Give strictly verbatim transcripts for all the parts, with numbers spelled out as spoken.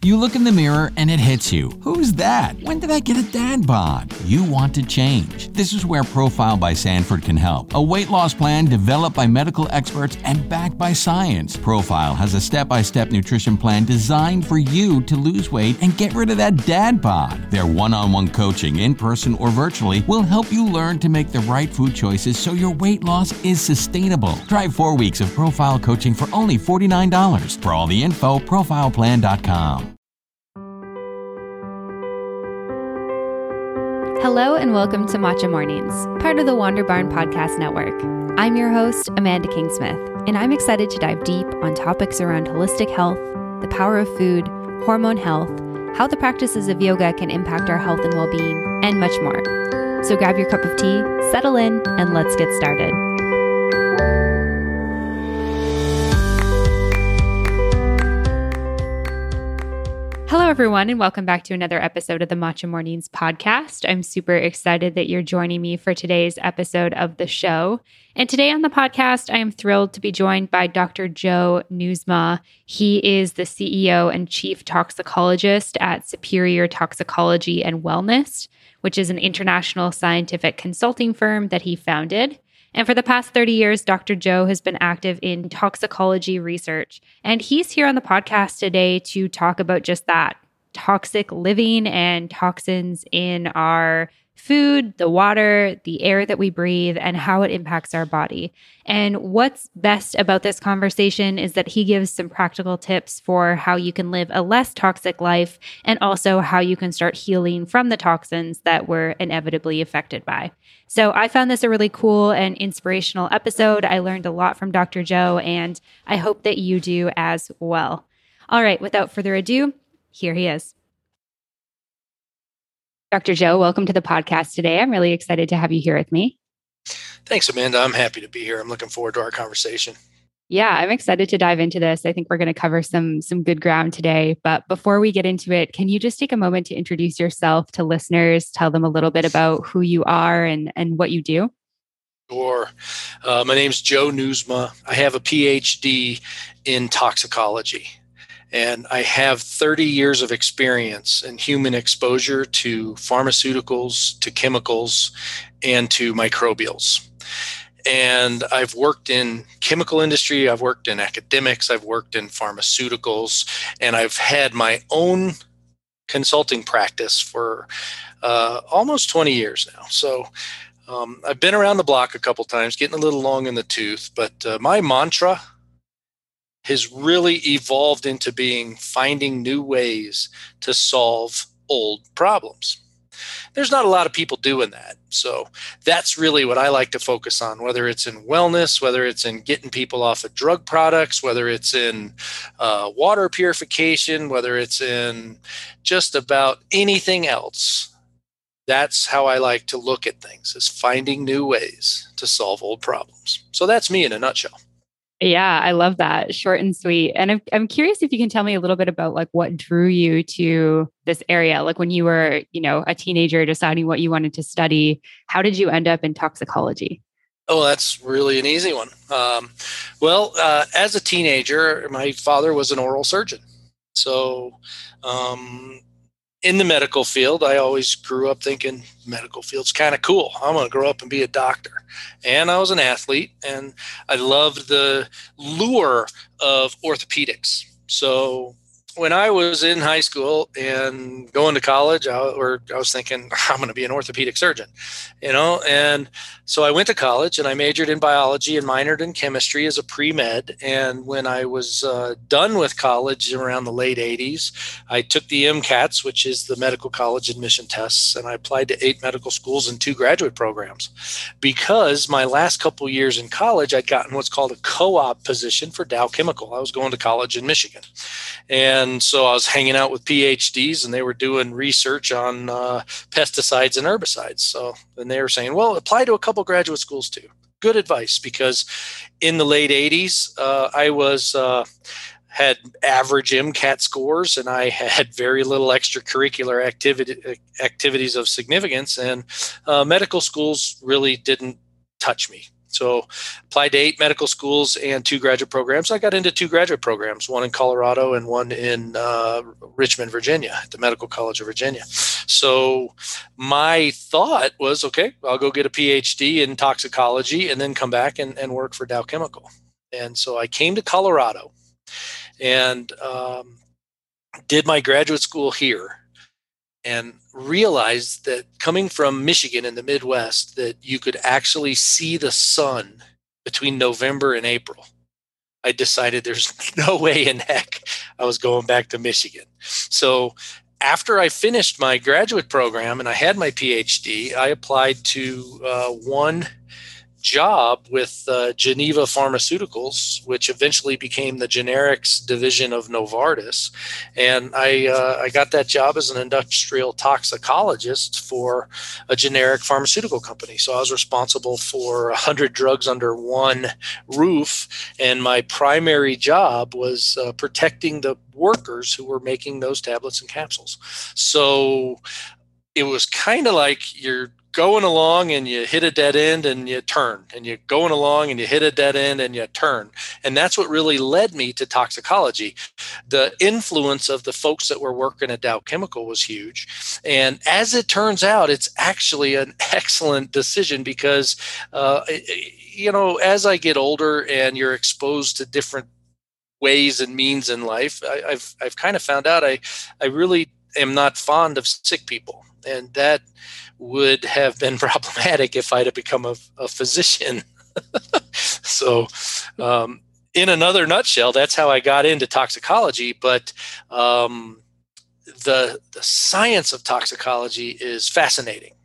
You look in the mirror and it hits you. Who's that? When did I get a dad bod? You want to change. This is where Profile by Sanford can help. A weight loss plan developed by medical experts and backed by science. Profile has a step-by-step nutrition plan designed for you to lose weight and get rid of that dad bod. Their one-on-one coaching, in person or virtually, will help you learn to make the right food choices so your weight loss is sustainable. Try four weeks of Profile coaching for only forty-nine dollars. For all the info, profile plan dot com. Hello and welcome to Matcha Mornings, part of the Wander Barn Podcast Network. I'm your host, Amanda Kingsmith, and I'm excited to dive deep on topics around holistic health, the power of food, hormone health, how the practices of yoga can impact our health and well-being, and much more. So grab your cup of tea, settle in, and let's get started. Hello, everyone, and welcome back to another episode of the Matcha Mornings podcast. I'm super excited that you're joining me for today's episode of the show. And today on the podcast, I am thrilled to be joined by Doctor Joe Nieuwsma. He is the C E O and Chief Toxicologist at Superior Toxicology and Wellness, which is an international scientific consulting firm that he founded. And for the past thirty years, Doctor Joe has been active in toxicology research. And he's here on the podcast today to talk about just that, toxic living and toxins in our food, the water, the air that we breathe, and how it impacts our body. And what's best about this conversation is that he gives some practical tips for how you can live a less toxic life and also how you can start healing from the toxins that we're inevitably affected by. So I found this a really cool and inspirational episode. I learned a lot from Doctor Joe, and I hope that you do as well. All right, without further ado, here he is. Doctor Joe, welcome to the podcast today. I'm really excited to have you here with me. Thanks, Amanda. I'm happy to be here. I'm looking forward to our conversation. Yeah, I'm excited to dive into this. I think we're going to cover some some good ground today. But before we get into it, can you just take a moment to introduce yourself to listeners, tell them a little bit about who you are and, and what you do? Sure. Uh, my name's Joe Nieuwsma. I have a P H D in toxicology. And I have thirty years of experience in human exposure to pharmaceuticals, to chemicals, and to microbials. And I've worked in chemical industry, I've worked in academics, I've worked in pharmaceuticals, and I've had my own consulting practice for uh, almost twenty years now. So um, I've been around the block a couple times, getting a little long in the tooth, but uh, my mantra has really evolved into being finding new ways to solve old problems. There's not a lot of people doing that. So that's really what I like to focus on, whether it's in wellness, whether it's in getting people off of drug products, whether it's in uh, water purification, whether it's in just about anything else. That's how I like to look at things, is finding new ways to solve old problems. So that's me in a nutshell. Yeah, I love that. Short and sweet. And I'm I'm curious if you can tell me a little bit about like what drew you to this area. Like when you were, you know, a teenager deciding what you wanted to study, how did you end up in toxicology? Oh, that's really an easy one. Um, well, uh, as a teenager, my father was an oral surgeon. So um, in the medical field, I always grew up thinking medical field's kind of cool. I'm going to grow up and be a doctor. And I was an athlete, and I loved the lure of orthopedics. So when I was in high school and going to college, I, or I was thinking, I'm going to be an orthopedic surgeon, you know? And so I went to college and I majored in biology and minored in chemistry as a pre-med. And when I was uh, done with college around the late eighties, I took the MCATs, which is the medical college admission tests, and I applied to eight medical schools and two graduate programs. Because my last couple years in college, I'd gotten what's called a co-op position for Dow Chemical. I was going to college in Michigan. And so I was hanging out with P H Ds, and they were doing research on uh, pesticides and herbicides. So then they were saying, well, apply to a couple graduate schools too. Good advice, because in the late eighties, uh, I was uh, had average MCAT scores, and I had very little extracurricular activity activities of significance, and uh, medical schools really didn't touch me. So applied to eight medical schools and two graduate programs. I got into two graduate programs, one in Colorado and one in uh, Richmond, Virginia, at the Medical College of Virginia. So my thought was, okay, I'll go get a P H D in toxicology and then come back and, and work for Dow Chemical. And so I came to Colorado and um, did my graduate school here, and realized that coming from Michigan in the Midwest, that you could actually see the sun between November and April. I decided there's no way in heck I was going back to Michigan. So after I finished my graduate program and I had my P H D, I applied to uh, one job with uh, Geneva Pharmaceuticals, which eventually became the generics division of Novartis. And I, uh, I got that job as an industrial toxicologist for a generic pharmaceutical company. So I was responsible for one hundred drugs under one roof. And my primary job was uh, protecting the workers who were making those tablets and capsules. So it was kind of like you're going along and you hit a dead end and you turn, and you're going along and you hit a dead end and you turn. And that's what really led me to toxicology. The influence of the folks that were working at Dow Chemical was huge. And as it turns out, it's actually an excellent decision because, uh, you know, as I get older and you're exposed to different ways and means in life, I, I've, I've kind of found out I, I really am not fond of sick people. And that would have been problematic if I'd have become a, a physician. So um, in another nutshell, that's how I got into toxicology. But um, the, the science of toxicology is fascinating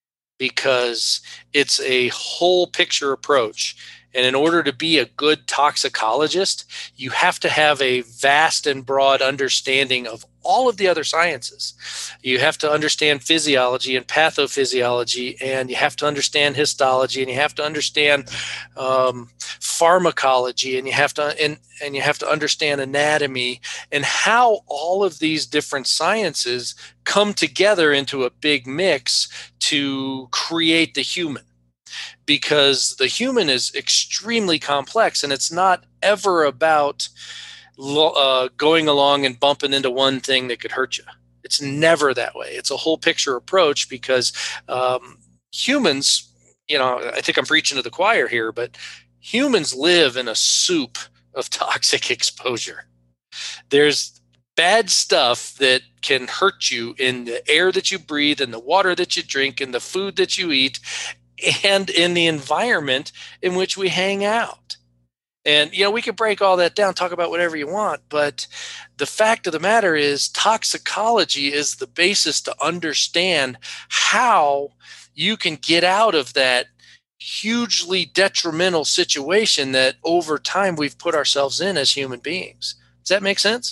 because it's a whole picture approach. And in order to be a good toxicologist, you have to have a vast and broad understanding of all of the other sciences. You have to understand physiology and pathophysiology, and you have to understand histology, and you have to understand um, pharmacology, and you have to and, and you have to understand anatomy, and how all of these different sciences come together into a big mix to create the human. Because the human is extremely complex, and it's not ever about uh, going along and bumping into one thing that could hurt you. It's never that way. It's a whole picture approach because um, humans, you know, I think I'm preaching to the choir here, but humans live in a soup of toxic exposure. There's bad stuff that can hurt you in the air that you breathe, in the water that you drink, in the food that you eat, and in the environment in which we hang out. And, you know, we could break all that down, talk about whatever you want, but the fact of the matter is toxicology is the basis to understand how you can get out of that hugely detrimental situation that over time we've put ourselves in as human beings. Does that make sense?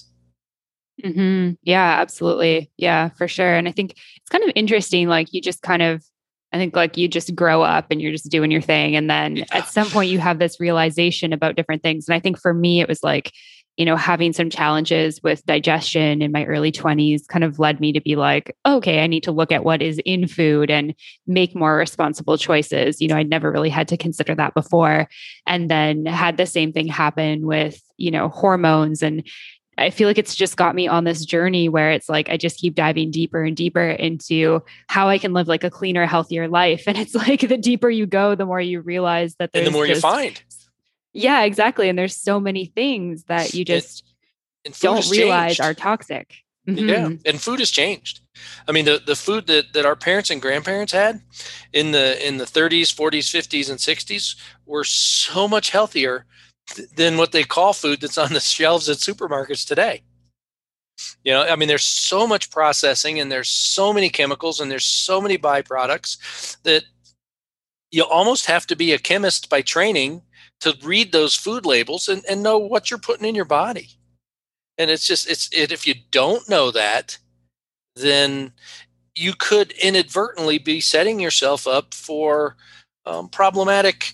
Mm-hmm. Yeah, absolutely. Yeah, for sure. And I think it's kind of interesting, like you just kind of I think like you just grow up and you're just doing your thing. And then yeah. at some point you have this realization about different things. And I think for me, it was like, you know, having some challenges with digestion in my early twenties kind of led me to be like, okay, I need to look at what is in food and make more responsible choices. You know, I'd never really had to consider that before. And then had the same thing happen with, you know, hormones. And I feel like it's just got me on this journey where it's like, I just keep diving deeper and deeper into how I can live like a cleaner, healthier life. And it's like, the deeper you go, the more you realize that there's and the more just, you find. Yeah, exactly. And there's so many things that you just and, and don't realize changed. are toxic. Mm-hmm. Yeah. And food has changed. I mean, the, the food that, that our parents and grandparents had in the, in the thirties, forties, fifties, and sixties were so much healthier than what they call food that's on the shelves at supermarkets today. You know, I mean, there's so much processing and there's so many chemicals and there's so many byproducts that you almost have to be a chemist by training to read those food labels and, and know what you're putting in your body. And it's just, it's it, if you don't know that, then you could inadvertently be setting yourself up for um, problematic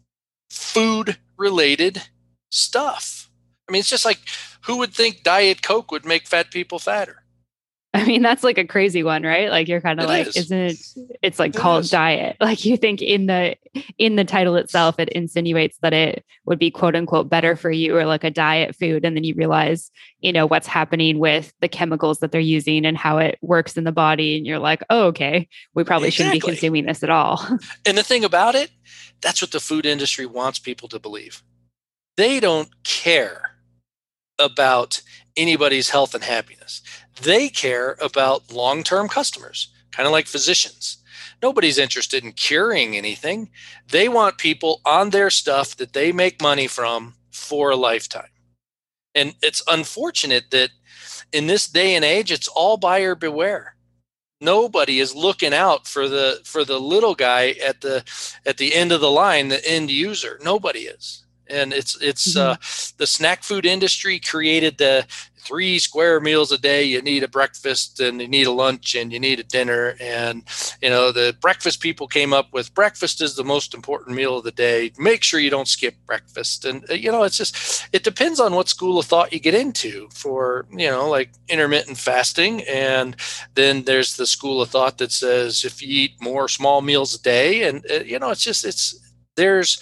food related stuff. I mean, it's just like, who would think Diet Coke would make fat people fatter? I mean, that's like a crazy one, right? Like you're kind of like, is. isn't it? It's like It called is. diet. Like you think in the in the title itself, it insinuates that it would be quote unquote better for you or like a diet food, and then you realize, you know, what's happening with the chemicals that they're using and how it works in the body, and you're like, oh, okay, we probably shouldn't be Exactly. consuming this at all. And the thing about it, that's what the food industry wants people to believe. They don't care about anybody's health and happiness. They care about long-term customers, kind of like physicians. Nobody's interested in curing anything. They want people on their stuff that they make money from for a lifetime. And it's unfortunate that in this day and age, it's all buyer beware. Nobody is looking out for the for the little guy at the at the end of the line, the end user. Nobody is. And it's it's mm-hmm. uh, the snack food industry created the three square meals a day. You need a breakfast and you need a lunch and you need a dinner. And, you know, the breakfast people came up with breakfast is the most important meal of the day. Make sure you don't skip breakfast. And, you know, it's just, it depends on what school of thought you get into for, you know, like intermittent fasting. And then there's the school of thought that says if you eat more small meals a day and, uh, you know, it's just, it's, There's,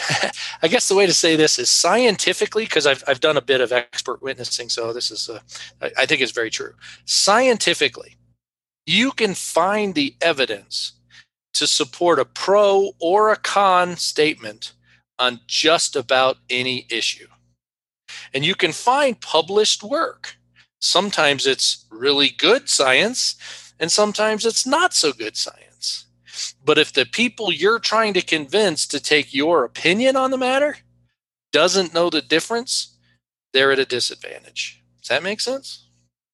I guess the way to say this is scientifically, because I've I've done a bit of expert witnessing, so this is, uh, I, I think it's very true. Scientifically, you can find the evidence to support a pro or a con statement on just about any issue. And you can find published work. Sometimes it's really good science, and sometimes it's not so good science. But if the people you're trying to convince to take your opinion on the matter doesn't know the difference, they're at a disadvantage. Does that make sense?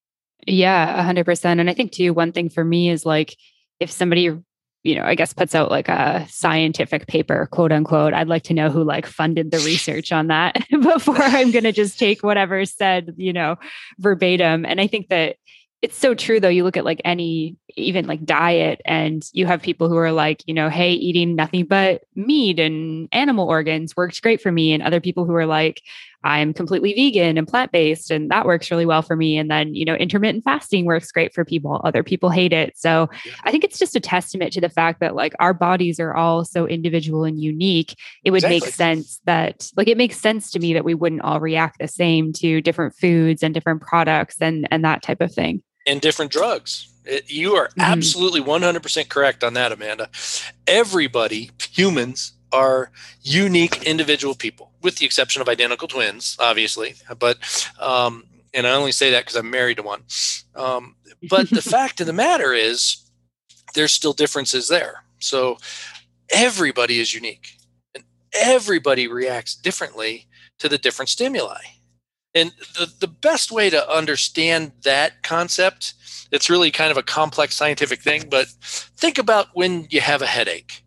Yeah, one hundred percent. And I think too, one thing for me is like, if somebody, you know, I guess puts out like a scientific paper, quote unquote, I'd like to know who like funded the research on that before I'm going to just take whatever's said, you know, verbatim. And I think that it's so true, though. You look at like any, even like diet, and you have people who are like, you know, hey, eating nothing but meat and animal organs works great for me. And other people who are like, I'm completely vegan and plant-based, and that works really well for me. And then, you know, intermittent fasting works great for people. Other people hate it. So yeah. I think it's just a testament to the fact that like our bodies are all so individual and unique. It would exactly. make sense that like, it makes sense to me that we wouldn't all react the same to different foods and different products and, and that type of thing. And different drugs. It, you are mm-hmm. absolutely one hundred percent correct on that, Amanda. Everybody, humans, are unique individual people, with the exception of identical twins, obviously. But, um, and I only say that because I'm married to one. Um, but the fact of the matter is, there's still differences there. So everybody is unique, and everybody reacts differently to the different stimuli. And the, the best way to understand that concept, it's really kind of a complex scientific thing, but think about when you have a headache.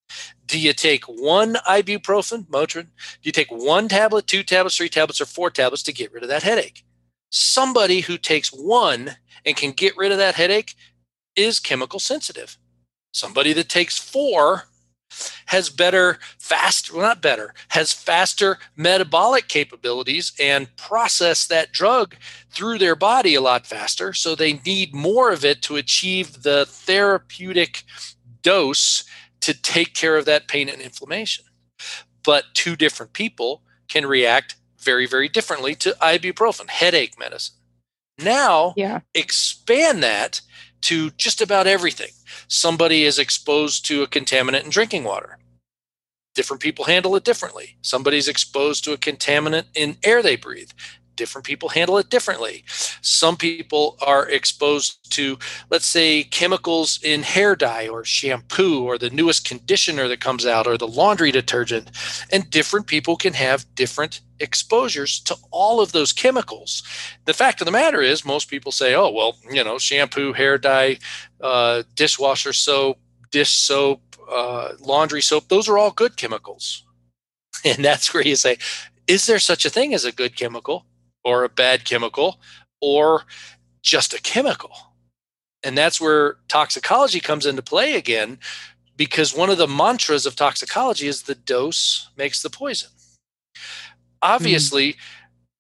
Do you take one ibuprofen, Motrin? Do you take one tablet, two tablets, three tablets, or four tablets to get rid of that headache? Somebody who takes one and can get rid of that headache is chemical sensitive. Somebody that takes four has better, fast, well, not better, has faster metabolic capabilities and process that drug through their body a lot faster. So they need more of it to achieve the therapeutic dose to take care of that pain and inflammation. But two different people can react very, very differently to ibuprofen, headache medicine. Now, yeah. expand that to just about everything. Somebody is exposed to a contaminant in drinking water. Different people handle it differently. Somebody's exposed to a contaminant in air they breathe. Different people handle it differently. Some people are exposed to, let's say, chemicals in hair dye or shampoo or the newest conditioner that comes out or the laundry detergent. And different people can have different exposures to all of those chemicals. The fact of the matter is, most people say, oh, well, you know, shampoo, hair dye, uh, dishwasher soap, dish soap, uh, laundry soap, those are all good chemicals. And that's where you say, is there such a thing as a good chemical or a bad chemical or just a chemical? And that's where toxicology comes into play again, because one of the mantras of toxicology is the dose makes the poison. Obviously, mm.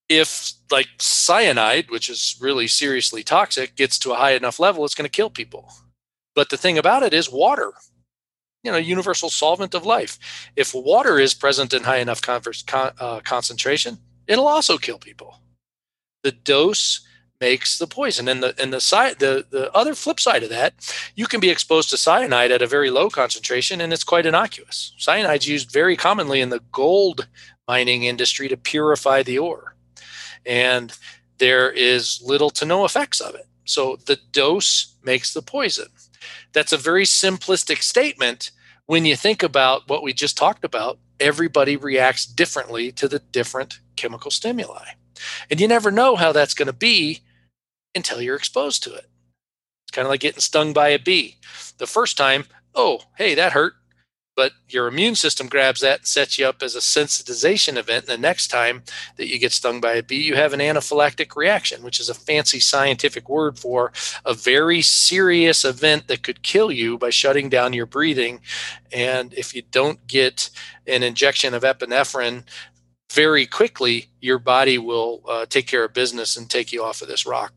if like cyanide, which is really seriously toxic, gets to a high enough level, it's going to kill people. But the thing about it is water, you know, universal solvent of life. If water is present in high enough con- uh, concentration, it'll also kill people. The dose makes the poison. And the and the side the, the other flip side of that, you can be exposed to cyanide at a very low concentration and it's quite innocuous. Cyanide's used very commonly in the gold mining industry to purify the ore. And there is little to no effects of it. So the dose makes the poison. That's a very simplistic statement. When you think about what we just talked about, everybody reacts differently to the different chemical stimuli. And you never know how that's going to be until you're exposed to it. It's kind of like getting stung by a bee. The first time, oh, hey, that hurt. But your immune system grabs that and sets you up as a sensitization event. And the next time that you get stung by a bee, you have an anaphylactic reaction, which is a fancy scientific word for a very serious event that could kill you by shutting down your breathing. And if you don't get an injection of epinephrine very quickly, your body will uh, take care of business and take you off of this rock.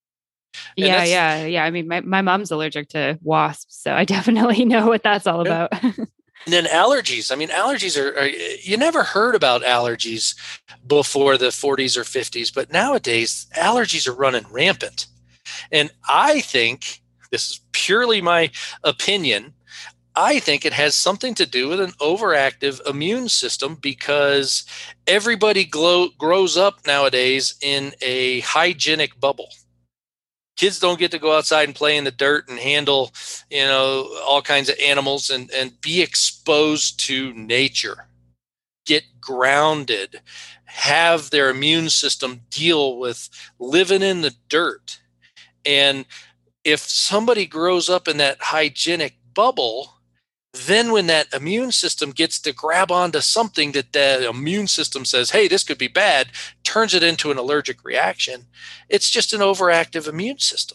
And yeah, yeah, yeah. I mean, my, my mom's allergic to wasps, so I definitely know what that's all yeah. about. And then allergies. I mean, allergies are, are, you never heard about allergies before the forties or fifties, but nowadays allergies are running rampant. And I think, this is purely my opinion, I think it has something to do with an overactive immune system because everybody glow, grows up nowadays in a hygienic bubble. Kids don't get to go outside and play in the dirt and handle, you know, all kinds of animals and, and be exposed to nature, get grounded, have their immune system deal with living in the dirt. And if somebody grows up in that hygienic bubble, then when that immune system gets to grab onto something that the immune system says, hey, this could be bad, turns it into an allergic reaction, it's just an overactive immune system.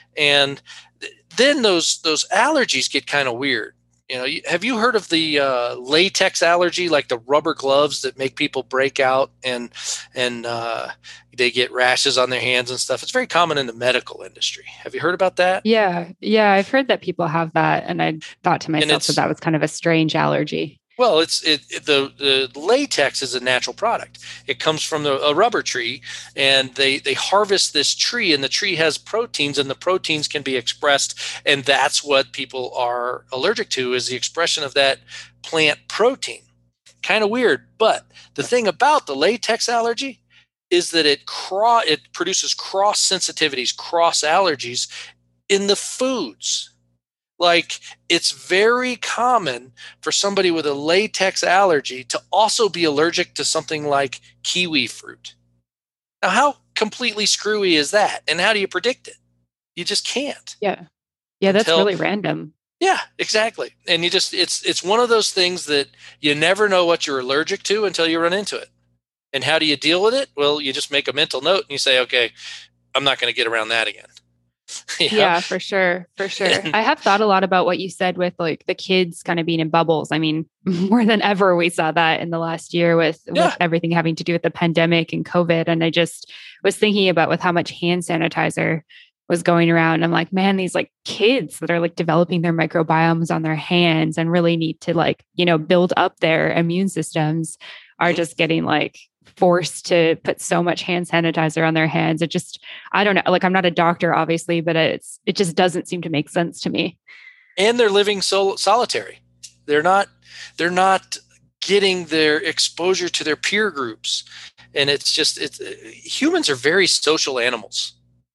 And th- then those those allergies get kind of weird. You know, have you heard of the uh, latex allergy, like the rubber gloves that make people break out and and uh, they get rashes on their hands and stuff? It's very common in the medical industry. Have you heard about that? Yeah, yeah, I've heard that people have that, and I thought to myself that that was kind of a strange allergy. Well, it's it, it the the latex is a natural product. It comes from the, a rubber tree, and they they harvest this tree, and the tree has proteins, and the proteins can be expressed, and that's what people are allergic to is the expression of that plant protein. Kind of weird, but the thing about the latex allergy is that it cro- it produces cross sensitivities, cross allergies in the foods. Like, it's very common for somebody with a latex allergy to also be allergic to something like kiwi fruit. Now, how completely screwy is that? And how do you predict it? You just can't. Yeah. Yeah, that's Until, really random. Yeah, exactly. And you just, it's it's one of those things that you never know what you're allergic to until you run into it. And how do you deal with it? Well, you just make a mental note and you say, okay, I'm not going to get around that again. Yeah. yeah, for sure. For sure. I have thought a lot about what you said with like the kids kind of being in bubbles. I mean, more than ever, we saw that in the last year with, yeah. with everything having to do with the pandemic and COVID. And I just was thinking about with how much hand sanitizer was going around. I'm like, man, these like kids that are like developing their microbiomes on their hands and really need to like, you know, build up their immune systems are just getting like forced to put so much hand sanitizer on their hands. It just, I don't know, like I'm not a doctor, obviously, but it's, it just doesn't seem to make sense to me. And they're living so solitary. They're not, they're not getting their exposure to their peer groups. And it's just, it's humans are very social animals.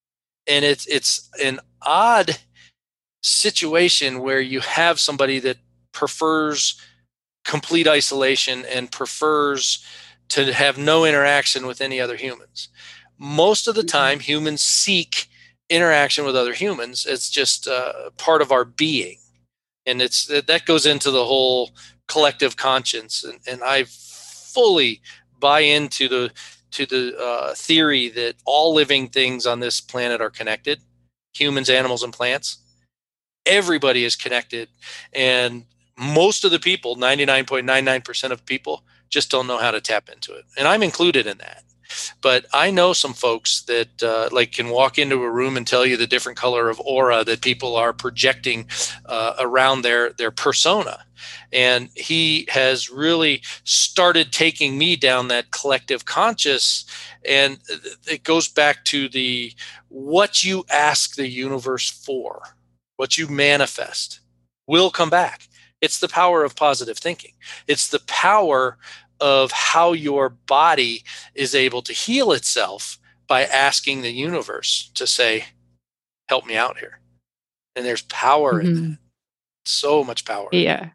And it's, it's an odd situation where you have somebody that prefers complete isolation and prefers to have no interaction with any other humans. Most of the time, humans seek interaction with other humans. It's just uh, part of our being. And it's that goes into the whole collective conscience. And, and I fully buy into the to the uh, theory that all living things on this planet are connected, humans, animals, and plants. Everybody is connected. And most of the people, ninety-nine point nine nine percent of people, just don't know how to tap into it. And I'm included in that. But I know some folks that uh, like can walk into a room and tell you the different color of aura that people are projecting uh, around their their persona. And he has really started taking me down that collective conscious. And it goes back to the what you ask the universe for, what you manifest will come back. It's the power of positive thinking. It's the power of how your body is able to heal itself by asking the universe to say, help me out here. And there's power mm-hmm. in that. So much power. Yeah.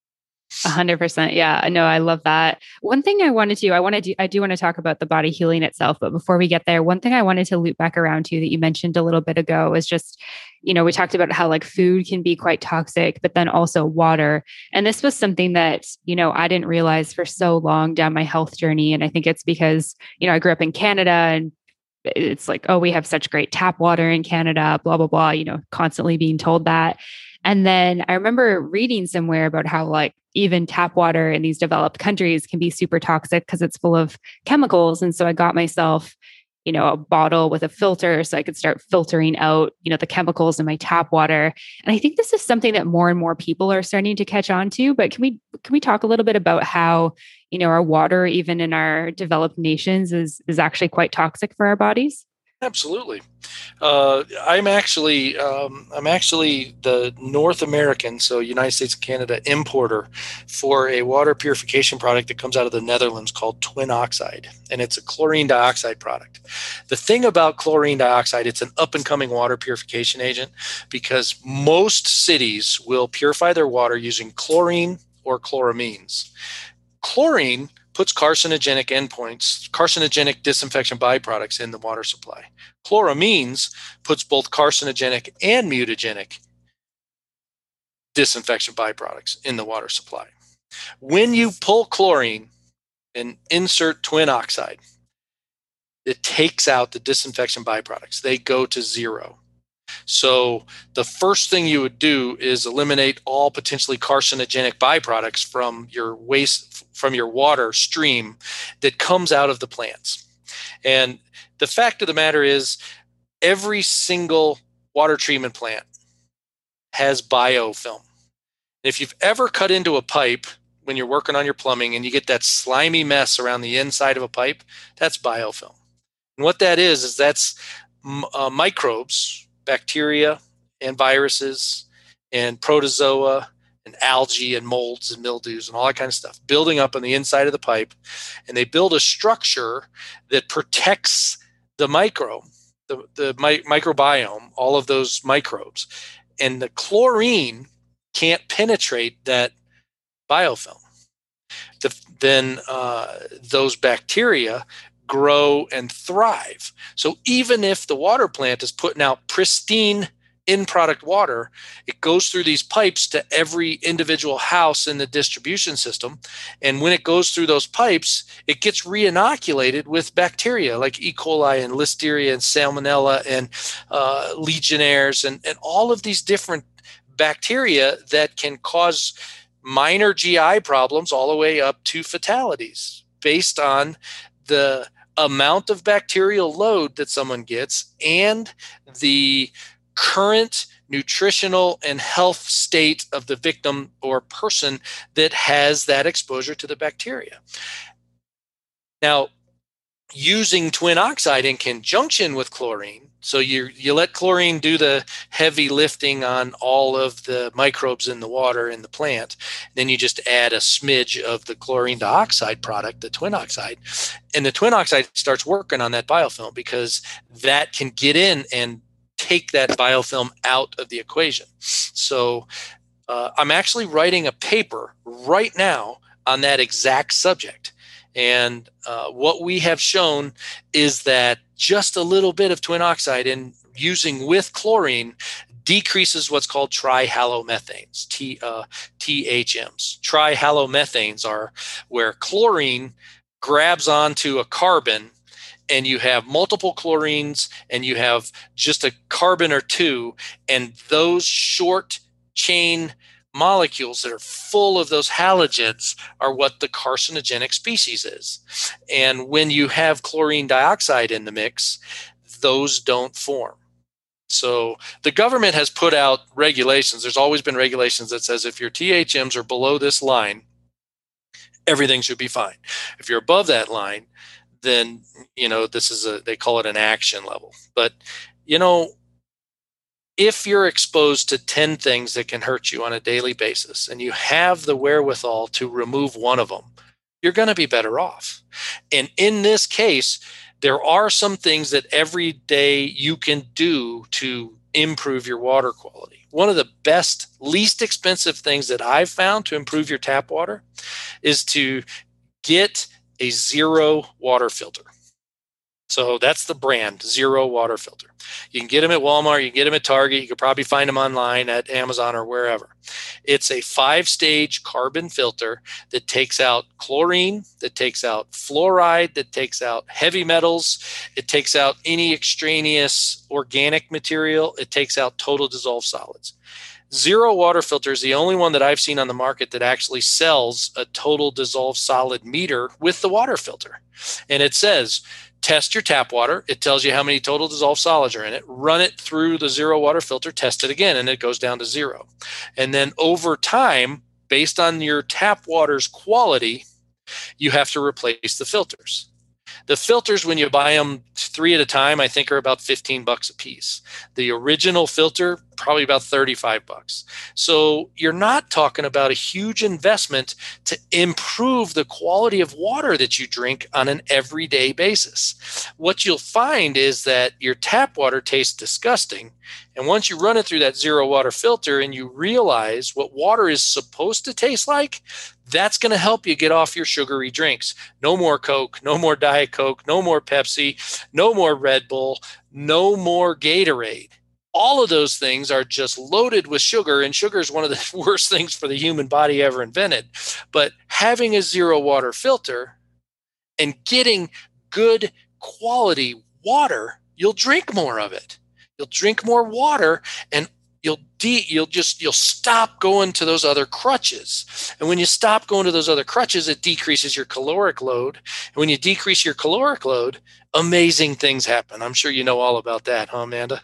A hundred percent. Yeah, no, I love that. One thing I wanted to, I want to do, I do want to talk about the body healing itself, but before we get there, one thing I wanted to loop back around to that you mentioned a little bit ago was just, you know, we talked about how like food can be quite toxic, but then also water. And this was something that, you know, I didn't realize for so long down my health journey. And I think it's because, you know, I grew up in Canada and it's like, oh, we have such great tap water in Canada, blah, blah, blah, you know, constantly being told that. And then I remember reading somewhere about how like even tap water in these developed countries can be super toxic because it's full of chemicals. And so I got myself, you know, a bottle with a filter so I could start filtering out, you know, the chemicals in my tap water. And I think this is something that more and more people are starting to catch on to. But can we can we talk a little bit about how, you know, our water, even in our developed nations, is is actually quite toxic for our bodies? Absolutely. Uh, I'm actually um, I'm actually the North American, so United States and Canada importer for a water purification product that comes out of the Netherlands called Twin Oxide, and it's a chlorine dioxide product. The thing about chlorine dioxide, it's an up and coming water purification agent because most cities will purify their water using chlorine or chloramines. Chlorine puts carcinogenic endpoints, carcinogenic disinfection byproducts in the water supply. Chloramines puts both carcinogenic and mutagenic disinfection byproducts in the water supply. When you pull chlorine and insert twin oxide, it takes out the disinfection byproducts. They go to zero. So the first thing you would do is eliminate all potentially carcinogenic byproducts from your waste, from your water stream that comes out of the plants. And the fact of the matter is every single water treatment plant has biofilm. If you've ever cut into a pipe when you're working on your plumbing and you get that slimy mess around the inside of a pipe, that's biofilm. And what that is, is that's uh, microbes, bacteria and viruses and protozoa and algae and molds and mildews and all that kind of stuff building up on the inside of the pipe. And they build a structure that protects the microbe, the, the mi- microbiome, all of those microbes. And the chlorine can't penetrate that biofilm. The, then uh, those bacteria grow and thrive. So even if the water plant is putting out pristine in-product water, it goes through these pipes to every individual house in the distribution system. And when it goes through those pipes, it gets re-inoculated with bacteria like E. coli and Listeria and Salmonella and uh, Legionnaires and, and all of these different bacteria that can cause minor G I problems all the way up to fatalities based on the amount of bacterial load that someone gets and the current nutritional and health state of the victim or person that has that exposure to the bacteria. Now, using twin oxide in conjunction with chlorine, so you you let chlorine do the heavy lifting on all of the microbes in the water in the plant. Then you just add a smidge of the chlorine dioxide product, the twin oxide, and the twin oxide starts working on that biofilm because that can get in and take that biofilm out of the equation. So uh, I'm actually writing a paper right now on that exact subject. And uh, what we have shown is that just a little bit of twin oxide in using with chlorine decreases what's called trihalomethanes, T, uh, T H Ms. Trihalomethanes are where chlorine grabs onto a carbon and you have multiple chlorines and you have just a carbon or two, and those short chain molecules that are full of those halogens are what the carcinogenic species is. And when you have chlorine dioxide in the mix, those don't form. So the government has put out regulations. There's always been regulations that says if your T H Ms are below this line, everything should be fine. If you're above that line, then, you know, this is a, they call it an action level. But, you know, if you're exposed to ten things that can hurt you on a daily basis and you have the wherewithal to remove one of them, you're going to be better off. And in this case, there are some things that every day you can do to improve your water quality. One of the best, least expensive things that I've found to improve your tap water is to get a Zero water filter. So that's the brand, Zero water filter. You can get them at Walmart, you can get them at Target, you could probably find them online at Amazon or wherever. It's a five-stage carbon filter that takes out chlorine, that takes out fluoride, that takes out heavy metals, it takes out any extraneous organic material, it takes out total dissolved solids. Zero water filter is the only one that I've seen on the market that actually sells a total dissolved solid meter with the water filter. And it says, test your tap water. It tells you how many total dissolved solids are in it. Run it through the Zero water filter, test it again, and it goes down to zero. And then over time, based on your tap water's quality, you have to replace the filters. The filters, when you buy them three at a time, I think are about fifteen bucks a piece. The original filter, probably about thirty-five bucks. So you're not talking about a huge investment to improve the quality of water that you drink on an everyday basis. What you'll find is that your tap water tastes disgusting. And once you run it through that Zero water filter and you realize what water is supposed to taste like, that's going to help you get off your sugary drinks. No more Coke, no more Diet Coke, no more Pepsi, no more Red Bull, no more Gatorade. All of those things are just loaded with sugar, and sugar is one of the worst things for the human body ever invented. But having a Zero water filter and getting good quality water, you'll drink more of it. You'll drink more water, and you'll de- you'll just you'll stop going to those other crutches. And when you stop going to those other crutches, it decreases your caloric load. And when you decrease your caloric load, amazing things happen. I'm sure you know all about that, huh, Amanda?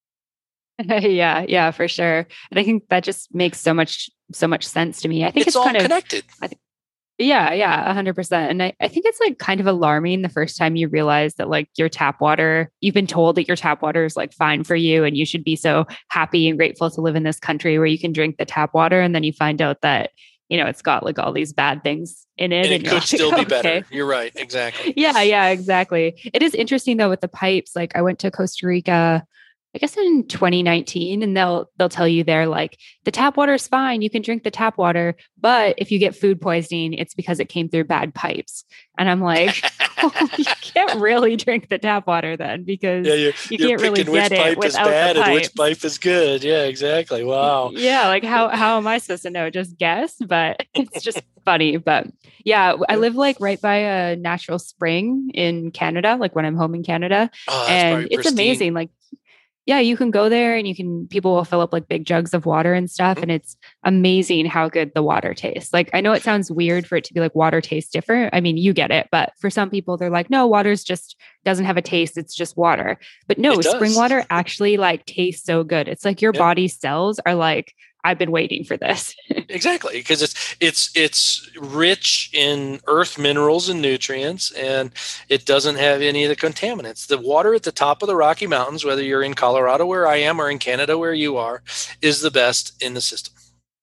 yeah, yeah, for sure. And I think that just makes so much so much sense to me. I think it's, it's all kind connected. Of, I think, yeah, yeah, a hundred percent. And I, I think it's like kind of alarming the first time you realize that like your tap water, you've been told that your tap water is like fine for you and you should be so happy and grateful to live in this country where you can drink the tap water. And then you find out that, you know, it's got like all these bad things in it. And it and could like, still be better. Okay. You're right. Exactly. Yeah, yeah, exactly. It is interesting though with the pipes. Like I went to Costa Rica, I guess in twenty nineteen, and they'll they'll tell you they're like, the tap water is fine. You can drink the tap water. But if you get food poisoning, it's because it came through bad pipes. And I'm like, oh, you can't really drink the tap water then because yeah, you're, you you're can't really which get pipe it is without bad the pipe. and which pipe is good. Yeah, exactly. Wow. Yeah, like how how am I supposed to know? Just guess, but it's just funny. But yeah, I live like right by a natural spring in Canada, like when I'm home in Canada. Oh, and it's pristine. amazing. Like yeah, you can go there and you can, people will fill up like big jugs of water and stuff. Mm-hmm. And it's amazing how good the water tastes. Like, I know it sounds weird for it to be like water tastes different. I mean, you get it, but for some people they're like, no, water's just doesn't have a taste. It's just water. But no, spring water actually like tastes so good. It's like your yep. body's cells are like, I've been waiting for this. Exactly, because it's it's it's rich in earth minerals and nutrients, and it doesn't have any of the contaminants. The water at the top of the Rocky Mountains, whether you're in Colorado where I am or in Canada where you are, is the best in the system.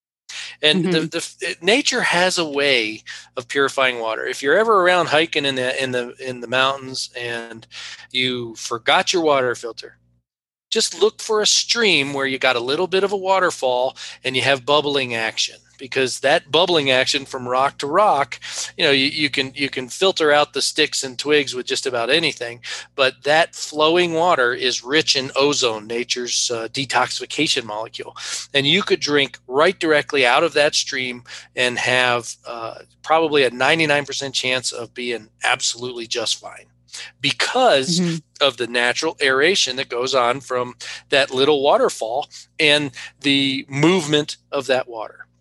And mm-hmm. the, the nature has a way of purifying water. If you're ever around hiking in the in the in the mountains and you forgot your water filter, just look for a stream where you got a little bit of a waterfall and you have bubbling action, because that bubbling action from rock to rock, you know, you, you can you can filter out the sticks and twigs with just about anything, but that flowing water is rich in ozone, nature's uh, detoxification molecule. And you could drink right directly out of that stream and have uh, probably a ninety-nine percent chance of being absolutely just fine, because mm-hmm. of the natural aeration that goes on from that little waterfall and the movement of that water.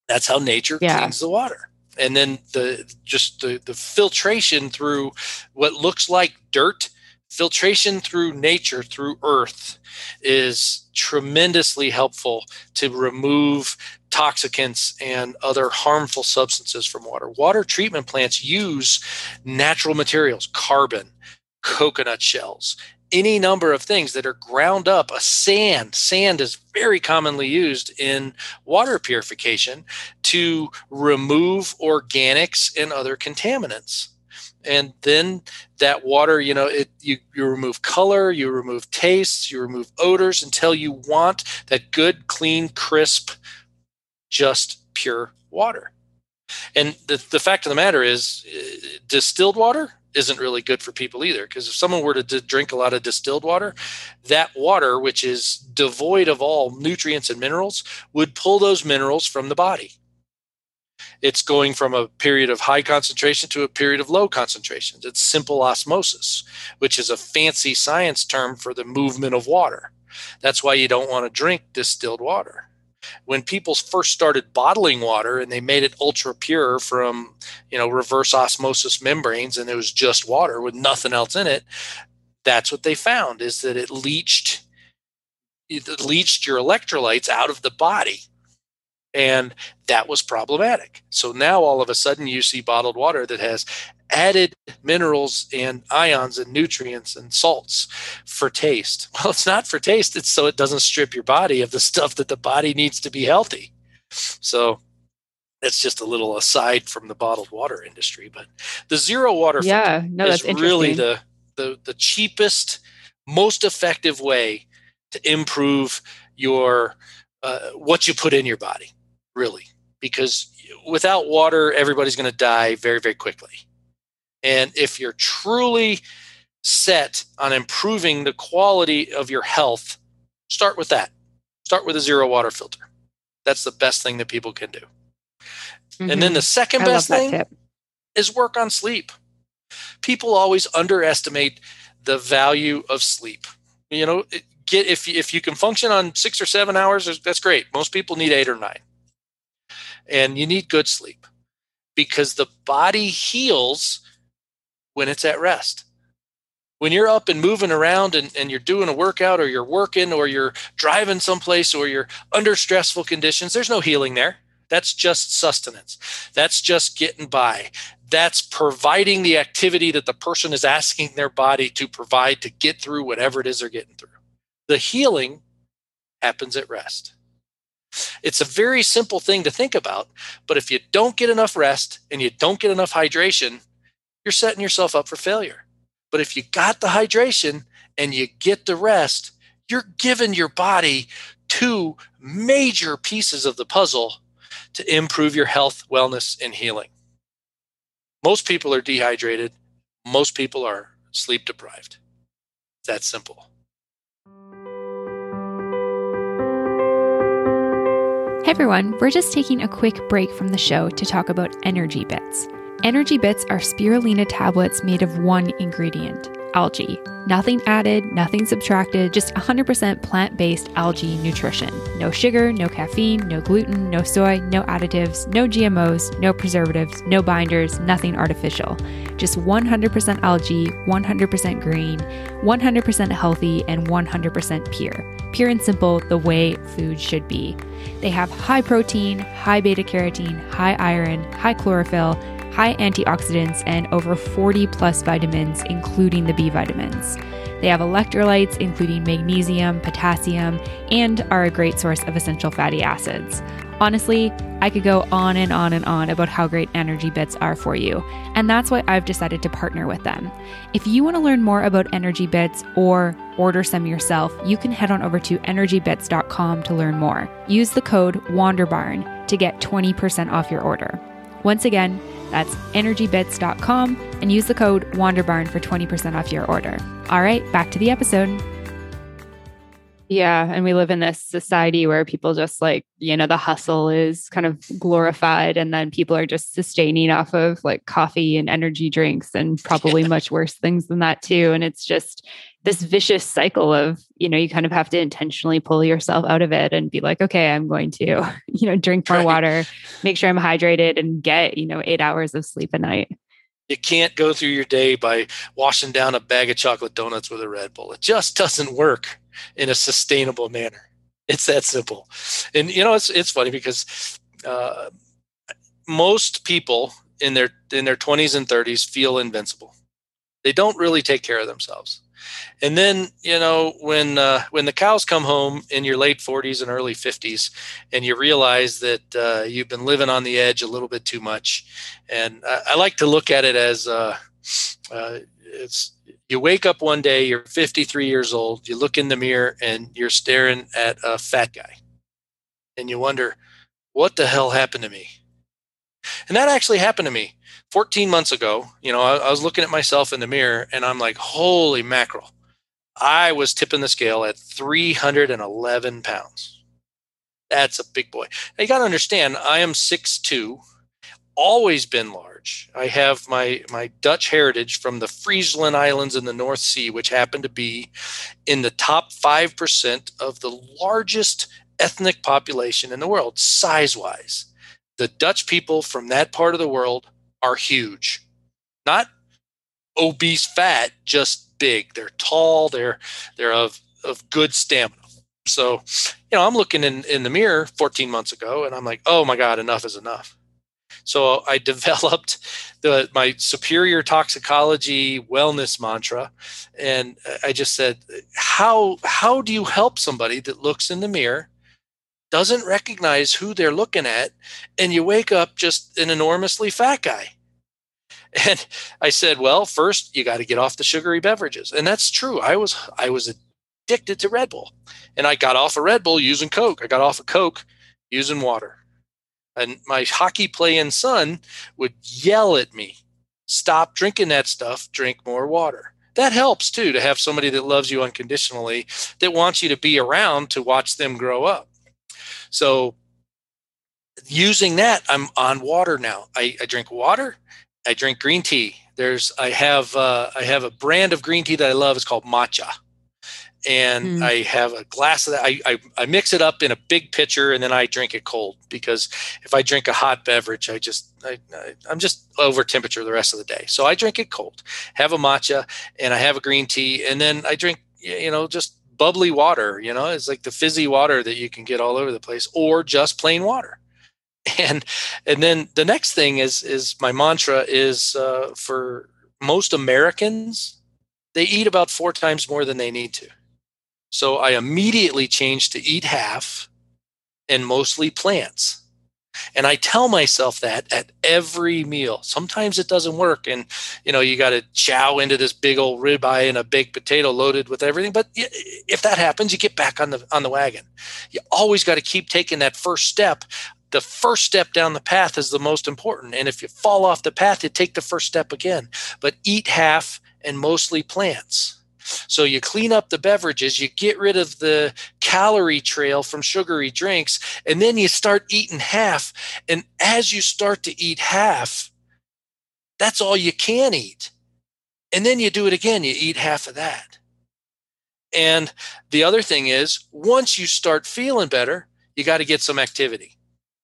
That's how nature Yeah. cleans the water. And then the just the, the filtration through what looks like dirt, filtration through nature, through earth, is tremendously helpful to remove toxicants and other harmful substances from water. Water treatment plants use natural materials, carbon, coconut shells, any number of things that are ground up. A sand, sand is very commonly used in water purification to remove organics and other contaminants. And then that water, you know, it you, you remove color, you remove tastes, you remove odors until you want that good, clean, crisp, just pure water. And the, the fact of the matter is, uh, distilled water isn't really good for people either, because if someone were to d- drink a lot of distilled water, that water, which is devoid of all nutrients and minerals, would pull those minerals from the body. It's going from a period of high concentration to a period of low concentrations. It's simple osmosis, which is a fancy science term for the movement of water. That's why you don't want to drink distilled water. When people first started bottling water and they made it ultra pure from, you know, reverse osmosis membranes, and it was just water with nothing else in it, that's what they found, is that it leached, it leached your electrolytes out of the body. And that was problematic. So now all of a sudden you see bottled water that has added minerals and ions and nutrients and salts for taste. Well, it's not for taste. It's so it doesn't strip your body of the stuff that the body needs to be healthy. So that's just a little aside from the bottled water industry. But the zero water yeah, filter no, that's is really the, the, the cheapest, most effective way to improve your uh, what you put in your body, really. Because without water, everybody's going to die very, very quickly. And if you're truly set on improving the quality of your health, start with that. Start with a zero water filter. That's the best thing that people can do. Mm-hmm. And then the second I best thing tip. is work on sleep. People always underestimate the value of sleep. You know, get if if you can function on six or seven hours, that's great. Most people need eight or nine. And you need good sleep because the body heals when it's at rest. When you're up and moving around and, and you're doing a workout, or you're working, or you're driving someplace, or you're under stressful conditions, there's no healing there. That's just sustenance. That's just getting by. That's providing the activity that the person is asking their body to provide to get through whatever it is they're getting through. The healing happens at rest. It's a very simple thing to think about, but if you don't get enough rest and you don't get enough hydration, you're setting yourself up for failure. But if you got the hydration and you get the rest, you're giving your body two major pieces of the puzzle to improve your health, wellness, and healing. Most people are dehydrated. Most people are sleep deprived. It's that simple. Hey everyone, we're just taking a quick break from the show to talk about Energy Bits. Energy Bits are spirulina tablets made of one ingredient, algae. Nothing added, nothing subtracted, just one hundred percent plant-based algae nutrition. No sugar, no caffeine, no gluten, no soy, no additives, no G M Os, no preservatives, no binders, nothing artificial. Just one hundred percent algae, one hundred percent green, one hundred percent healthy, and one hundred percent pure. Pure and simple, the way food should be. They have high protein, high beta carotene, high iron, high chlorophyll, high antioxidants, and over forty plus vitamins, including the B vitamins. They have electrolytes, including magnesium, potassium, and are a great source of essential fatty acids. Honestly, I could go on and on and on about how great Energy Bits are for you, and that's why I've decided to partner with them. If you want to learn more about Energy Bits or order some yourself, you can head on over to energy bits dot com to learn more. Use the code WANDERBARN to get twenty percent off your order. Once again, that's energy bits dot com and use the code WANDERBARN for twenty percent off your order. All right, back to the episode. Yeah. And we live in this society where people just like, you know, the hustle is kind of glorified. And then people are just sustaining off of like coffee and energy drinks and probably Yeah. much worse things than that too. And it's just this vicious cycle of, you know, you kind of have to intentionally pull yourself out of it and be like, okay, I'm going to, you know, drink more Right. water, make sure I'm hydrated and get, you know, eight hours of sleep a night. You can't go through your day by washing down a bag of chocolate donuts with a Red Bull. It just doesn't work in a sustainable manner. It's that simple. And you know, it's it's funny because uh, most people in their in their twenties and thirties feel invincible. They don't really take care of themselves. And then, you know, when uh, when the cows come home in your late forties and early fifties, and you realize that uh, you've been living on the edge a little bit too much, and I, I like to look at it as uh, uh, it's you wake up one day, you're fifty-three years old, you look in the mirror, and you're staring at a fat guy, and you wonder, what the hell happened to me? And that actually happened to me fourteen months ago. You know, I, I was looking at myself in the mirror, and I'm like, holy mackerel. I was tipping the scale at three hundred eleven pounds. That's a big boy. Now you got to understand, I am six foot two, always been large. I have my, my Dutch heritage from the Friesland Islands in the North Sea, which happen to be in the top five percent of the largest ethnic population in the world, size-wise. The Dutch people from that part of the world are huge. Not obese fat, just big. They're tall. They're they're of of good stamina. So, you know, I'm looking in, in the mirror fourteen months ago, and I'm like, oh my God, enough is enough. So I developed the my superior toxicology wellness mantra, and I just said, how how do you help somebody that looks in the mirror, doesn't recognize who they're looking at, and you wake up just an enormously fat guy? And I said, well, first you got to get off the sugary beverages. And that's true. I was I was addicted to Red Bull. And I got off of Red Bull using Coke. I got off of Coke using water. And my hockey playing son would yell at me, stop drinking that stuff, drink more water. That helps too, to have somebody that loves you unconditionally, that wants you to be around to watch them grow up. So using that, I'm on water now. I, I drink water. I drink green tea. There's, I have, uh, I have a brand of green tea that I love. It's called matcha, and mm. I have a glass of that. I, I I mix it up in a big pitcher, and then I drink it cold, because if I drink a hot beverage, I just, I, I I'm just over temperature the rest of the day. So I drink it cold. Have a matcha, and I have a green tea, and then I drink, you know, just bubbly water. You know, it's like the fizzy water that you can get all over the place, or just plain water. And and then the next thing is is my mantra is uh, for most Americans, they eat about four times more than they need to. So I immediately changed to eat half and mostly plants. And I tell myself that at every meal. Sometimes it doesn't work, and you know, you got to chow into this big old ribeye and a baked potato loaded with everything. But if that happens, you get back on the on the wagon. You always got to keep taking that first step. The first step down the path is the most important. And if you fall off the path, you take the first step again. But eat half and mostly plants. So you clean up the beverages, you get rid of the calorie trail from sugary drinks, and then you start eating half. And as you start to eat half, that's all you can eat. And then you do it again, you eat half of that. And the other thing is, once you start feeling better, you got to get some activity.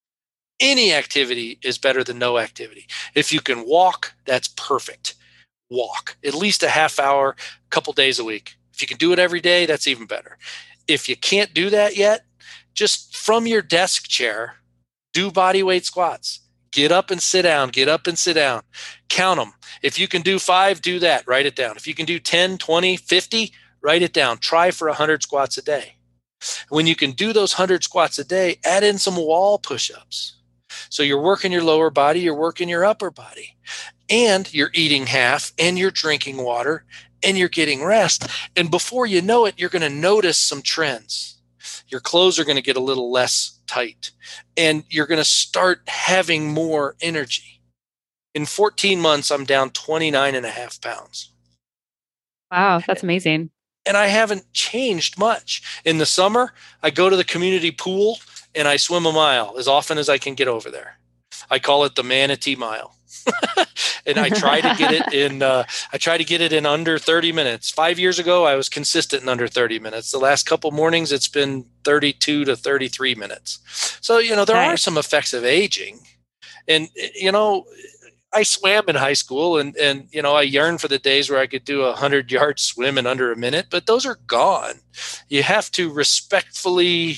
Any activity is better than no activity. If you can walk, that's perfect. Walk at least a half hour, a couple days a week. If you can do it every day, that's even better. If you can't do that yet, just from your desk chair, do body weight squats. Get up and sit down. Get up and sit down. Count them. If you can do five, do that. Write it down. If you can do ten, twenty, fifty, write it down. Try for one hundred squats a day. When you can do those one hundred squats a day, add in some wall push-ups. So you're working your lower body, you're working your upper body, and you're eating half, and you're drinking water, and you're getting rest. And before you know it, you're going to notice some trends. Your clothes are going to get a little less tight, and you're going to start having more energy. In fourteen months, I'm down twenty-nine and a half pounds. Wow, that's amazing. and I haven't changed much. In the summer, I go to the community pool and I swim a mile as often as I can get over there. I call it the Manatee Mile. And I try to get it in, uh, I try to get it in under thirty minutes. Five years ago, I was consistent in under thirty minutes. The last couple mornings, it's been thirty-two to thirty-three minutes. So, you know, there nice. are some effects of aging. And, you know, I swam in high school and, and, you know, I yearn for the days where I could do a hundred yard swim in under a minute, but those are gone. You have to respectfully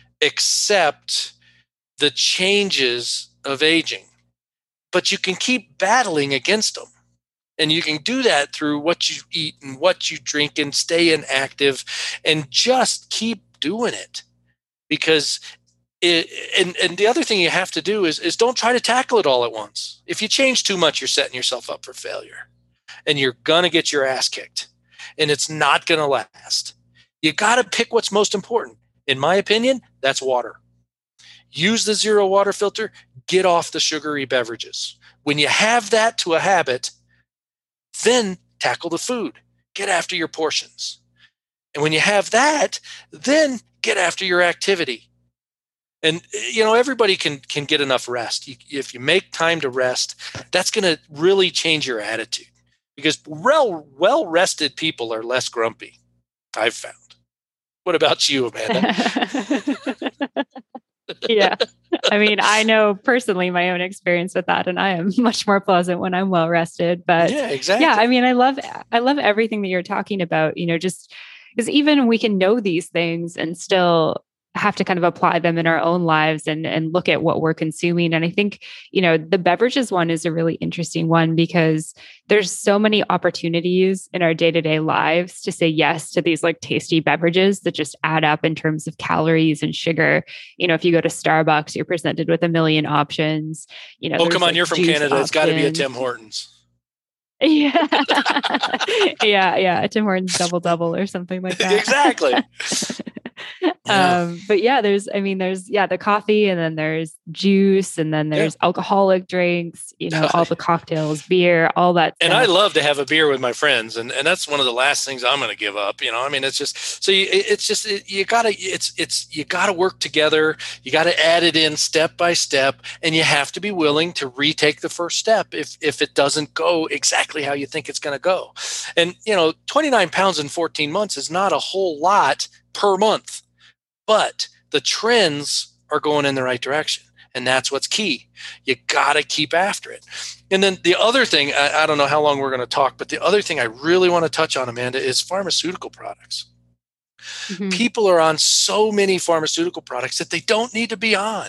accept the changes of aging, but you can keep battling against them. And you can do that through what you eat and what you drink and stay inactive and just keep doing it. Because it, and, and the other thing you have to do is, is don't try to tackle it all at once. If you change too much, you're setting yourself up for failure and you're going to get your ass kicked and it's not going to last. You got to pick what's most important. In my opinion, that's water. Use the zero water filter, get off the sugary beverages. When you have that to a habit, then tackle the food, get after your portions. And when you have that, then get after your activity. And, you know, everybody can can get enough rest. You, if you make time to rest, that's going to really change your attitude because well, well-rested people are less grumpy, I've found. What about you, Amanda? Yeah. I mean, I know personally my own experience with that, and I am much more pleasant when I'm well rested. But yeah, exactly. Yeah, I mean, I love, I love everything that you're talking about, you know, just because even we can know these things and still have to kind of apply them in our own lives and, and look at what we're consuming. And I think, you know, the beverages one is a really interesting one because there's so many opportunities in our day-to-day lives to say yes to these like tasty beverages that just add up in terms of calories and sugar. You know, if you go to Starbucks, you're presented with a million options. You know, oh, come on, like you're from Canada. Options. It's got to be a Tim Hortons. Yeah. yeah. Yeah. A Tim Hortons double double or something like that. Exactly. Yeah. Um, but yeah, there's, I mean, there's, yeah, the coffee and then there's juice and then there's yeah. alcoholic drinks, you know, all the cocktails, beer, all that and stuff. I love to have a beer with my friends. And, and that's one of the last things I'm going to give up. You know, I mean, it's just, so you, it's just, it, you gotta, it's, it's, you gotta work together. You got to add it in step by step and you have to be willing to retake the first step if, if it doesn't go exactly how you think it's going to go. And, you know, twenty-nine pounds in fourteen months is not a whole lot per month. But the trends are going in the right direction. And that's what's key. You got to keep after it. And then the other thing, I, I don't know how long we're going to talk, but the other thing I really want to touch on, Amanda, is pharmaceutical products. Mm-hmm. People are on so many pharmaceutical products that they don't need to be on.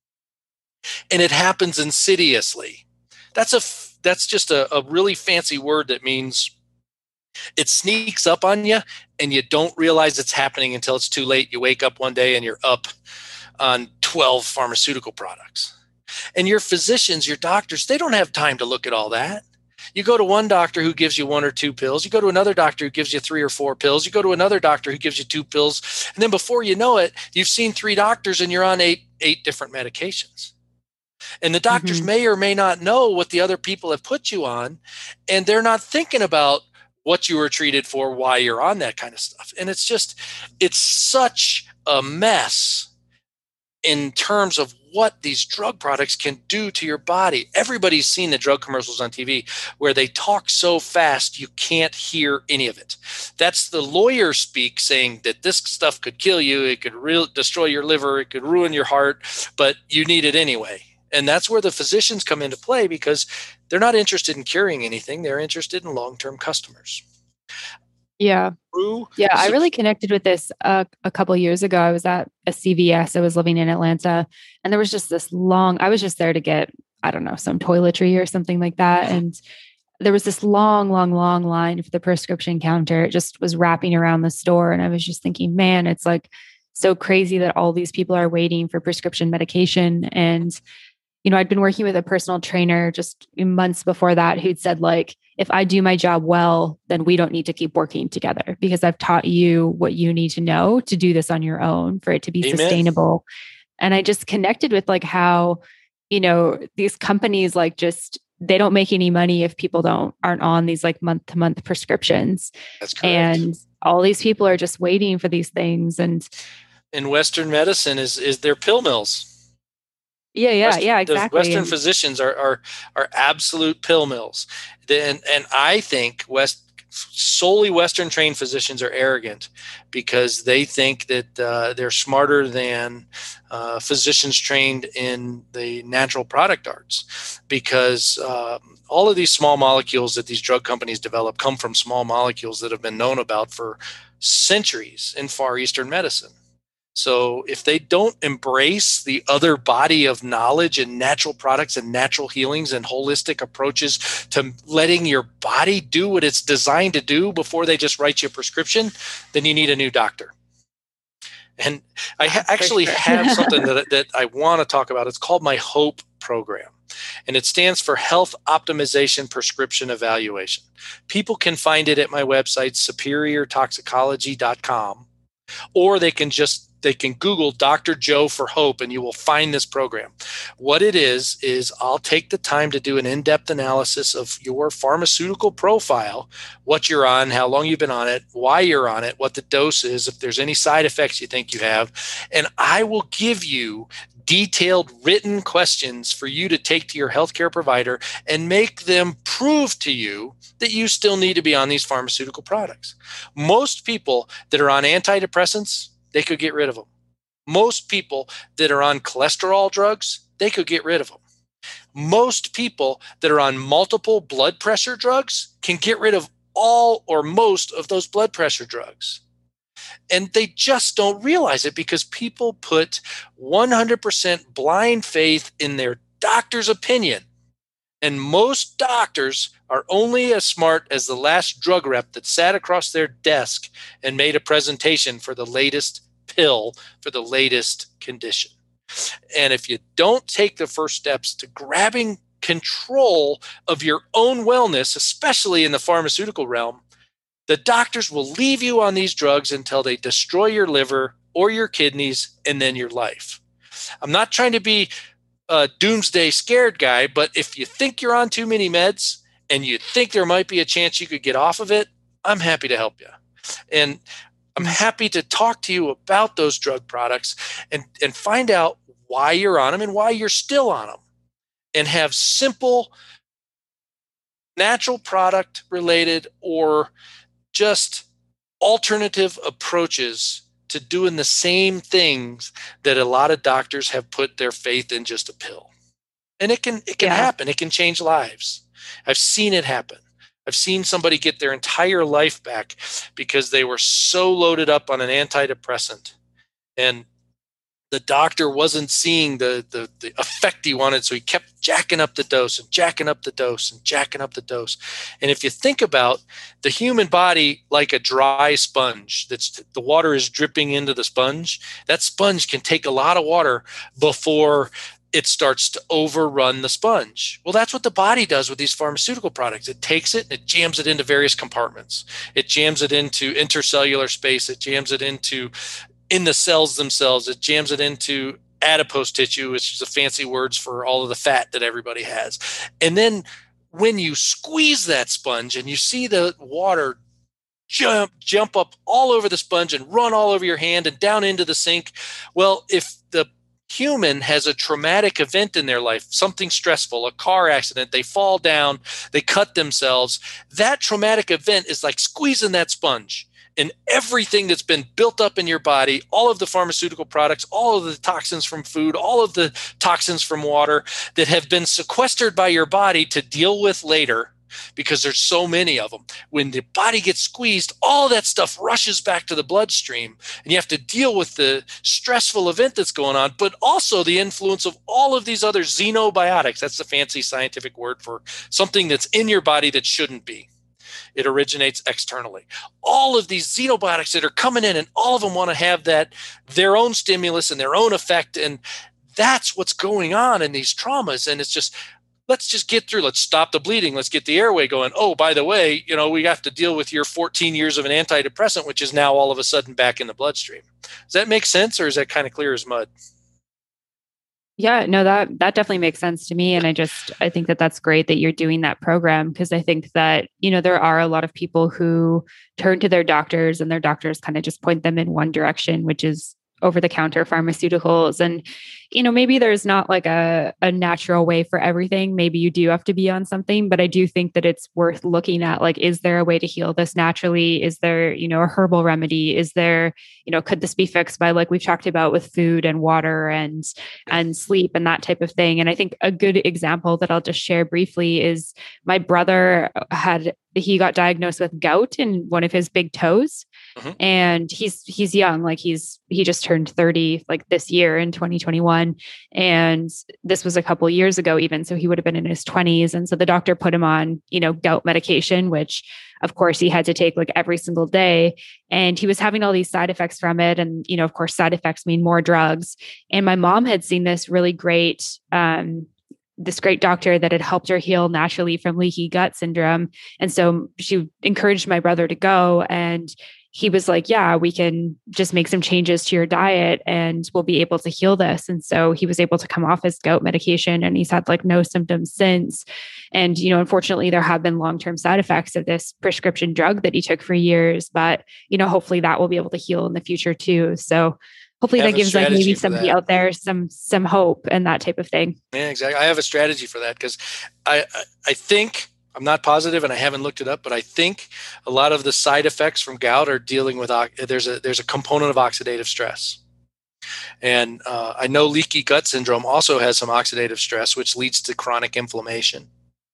And it happens insidiously. That's a, that's just a, a really fancy word that means it sneaks up on you and you don't realize it's happening until it's too late. You wake up one day and you're up on twelve pharmaceutical products. And your physicians, your doctors, they don't have time to look at all that. You go to one doctor who gives you one or two pills. You go to another doctor who gives you three or four pills. You go to another doctor who gives you two pills. And then before you know it, you've seen three doctors and you're on eight, eight different medications. And the doctors mm-hmm. may or may not know what the other people have put you on. And they're not thinking about what you were treated for, why you're on that kind of stuff. And it's just, it's such a mess in terms of what these drug products can do to your body. Everybody's seen the drug commercials on T V where they talk so fast you can't hear any of it. That's the lawyer speak saying that this stuff could kill you, it could re- destroy your liver, it could ruin your heart, but you need it anyway. And that's where the physicians come into play because they're not interested in curing anything. They're interested in long-term customers. Yeah. True. Yeah. I really connected with this uh, a couple of years ago. I was at a C V S. I was living in Atlanta and there was just this long, I was just there to get, I don't know, some toiletry or something like that. And there was this long, long, long line for the prescription counter. It just was wrapping around the store. And I was just thinking, man, it's like so crazy that all these people are waiting for prescription medication. And you know, I'd been working with a personal trainer just months before that who'd said, like, if I do my job well, then we don't need to keep working together because I've taught you what you need to know to do this on your own for it to be Amen. Sustainable. And I just connected with like how, you know, these companies like just they don't make any money if people don't aren't on these like month to month prescriptions. That's correct. And all these people are just waiting for these things. And in Western medicine is is their pill mills. Yeah, yeah, Western, yeah, exactly. Western and, physicians are, are are absolute pill mills. And and I think West solely Western trained physicians are arrogant because they think that uh, they're smarter than uh, physicians trained in the natural product arts, because uh, all of these small molecules that these drug companies develop come from small molecules that have been known about for centuries in Far Eastern medicine. So if they don't embrace the other body of knowledge and natural products and natural healings and holistic approaches to letting your body do what it's designed to do before they just write you a prescription, then you need a new doctor. And I ha- actually sure. have something that, that I want to talk about. It's called my HOPE program, and it stands for Health Optimization Prescription Evaluation. People can find it at my website, superior toxicology dot com, or they can just They can Google Doctor Joe for Hope, and you will find this program. What it is, is I'll take the time to do an in-depth analysis of your pharmaceutical profile, what you're on, how long you've been on it, why you're on it, what the dose is, if there's any side effects you think you have. And I will give you detailed written questions for you to take to your healthcare provider and make them prove to you that you still need to be on these pharmaceutical products. Most people that are on antidepressants, they could get rid of them. Most people that are on cholesterol drugs, they could get rid of them. Most people that are on multiple blood pressure drugs can get rid of all or most of those blood pressure drugs. And they just don't realize it because people put one hundred percent blind faith in their doctor's opinion. And most doctors are only as smart as the last drug rep that sat across their desk and made a presentation for the latest pill for the latest condition. And if you don't take the first steps to grabbing control of your own wellness, especially in the pharmaceutical realm, the doctors will leave you on these drugs until they destroy your liver or your kidneys and then your life. I'm not trying to be a doomsday scared guy, but if you think you're on too many meds and you think there might be a chance you could get off of it, I'm happy to help you. And I'm happy to talk to you about those drug products and, and find out why you're on them and why you're still on them, and have simple natural product related or just alternative approaches to doing the same things that a lot of doctors have put their faith in just a pill. And it can it can yeah. happen. It can change lives. I've seen it happen. I've seen somebody get their entire life back because they were so loaded up on an antidepressant, and the doctor wasn't seeing the, the, the effect he wanted. So he kept jacking up the dose and jacking up the dose and jacking up the dose. And if you think about the human body like a dry sponge, that's the water is dripping into the sponge, that sponge can take a lot of water before it starts to overrun the sponge. Well, that's what the body does with these pharmaceutical products. It takes it and it jams it into various compartments. It jams it into intercellular space. It jams it into in the cells themselves. It jams it into adipose tissue, which is a fancy words for all of the fat that everybody has. And then when you squeeze that sponge and you see the water jump jump up all over the sponge and run all over your hand and down into the sink, well, if the human has a traumatic event in their life, something stressful, a car accident, they fall down, they cut themselves, that traumatic event is like squeezing that sponge. And everything that's been built up in your body, all of the pharmaceutical products, all of the toxins from food, all of the toxins from water that have been sequestered by your body to deal with later, because there's so many of them. When the body gets squeezed, all that stuff rushes back to the bloodstream, and you have to deal with the stressful event that's going on, but also the influence of all of these other xenobiotics. That's the fancy scientific word for something that's in your body that shouldn't be. It originates externally. All of these xenobiotics that are coming in, and all of them want to have that their own stimulus and their own effect, and that's what's going on in these traumas. And it's just, let's just get through. Let's stop the bleeding. Let's get the airway going. Oh, by the way, you know, we have to deal with your fourteen years of an antidepressant, which is now all of a sudden back in the bloodstream. Does that make sense, or is that kind of clear as mud? Yeah, no, that that definitely makes sense to me. And I just I think that that's great that you're doing that program, because I think that, you know, there are a lot of people who turn to their doctors and their doctors kind of just point them in one direction, which is over the counter pharmaceuticals. And, you know, maybe there's not like a, a natural way for everything. Maybe you do have to be on something, but I do think that it's worth looking at, like, is there a way to heal this naturally? Is there, you know, a herbal remedy? Is there, you know, could this be fixed by, like we've talked about, with food and water and and sleep and that type of thing? And I think a good example that I'll just share briefly is my brother had he got diagnosed with gout in one of his big toes. Mm-hmm. And he's he's young, like he's he just turned thirty like this year in twenty twenty-one, and this was a couple years ago even, so he would have been in his twenties. And so the doctor put him on, you know, gout medication, which of course he had to take like every single day, and he was having all these side effects from it. And, you know, of course side effects mean more drugs. And my mom had seen this really great um this great doctor that had helped her heal naturally from leaky gut syndrome. And so she encouraged my brother to go, and he was like, yeah, we can just make some changes to your diet and we'll be able to heal this. And so he was able to come off his gout medication, and he's had like no symptoms since. And, you know, unfortunately there have been long-term side effects of this prescription drug that he took for years, but, you know, hopefully that will be able to heal in the future too. So hopefully that gives like maybe somebody out there some some hope and that type of thing. Yeah, exactly. I have a strategy for that, because I, I I think, I'm not positive and I haven't looked it up, but I think a lot of the side effects from gout are dealing with, there's a there's a component of oxidative stress. And uh, I know leaky gut syndrome also has some oxidative stress, which leads to chronic inflammation.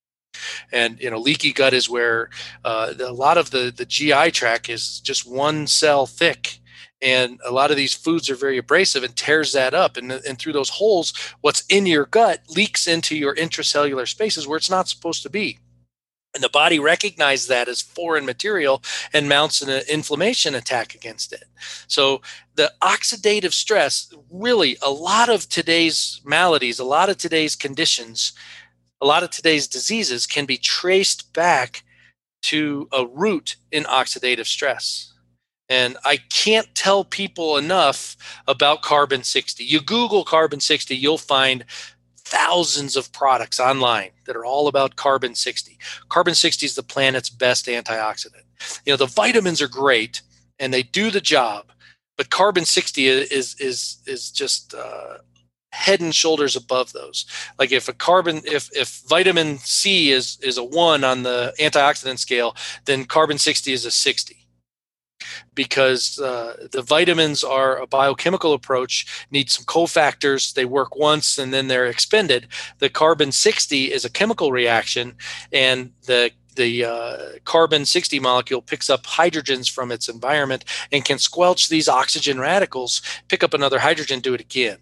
And, you know, leaky gut is where uh, a lot of the, the G I tract is just one cell thick. And a lot of these foods are very abrasive and tears that up. And, and through those holes, what's in your gut leaks into your intracellular spaces where it's not supposed to be. And the body recognizes that as foreign material and mounts an inflammation attack against it. So the oxidative stress, really, a lot of today's maladies, a lot of today's conditions, a lot of today's diseases can be traced back to a root in oxidative stress. And I can't tell people enough about carbon sixty. You Google carbon sixty, you'll find thousands of products online that are all about carbon sixty. Carbon sixty is the planet's best antioxidant. You know, the vitamins are great and they do the job, but carbon sixty is is is just uh, head and shoulders above those. Like if a carbon, if if vitamin C is is a one on the antioxidant scale, then carbon sixty is a sixty. Because uh, the vitamins are a biochemical approach, need some cofactors. They work once and then they're expended. The carbon sixty is a chemical reaction, and the the uh, carbon sixty molecule picks up hydrogens from its environment and can squelch these oxygen radicals, pick up another hydrogen, do it again.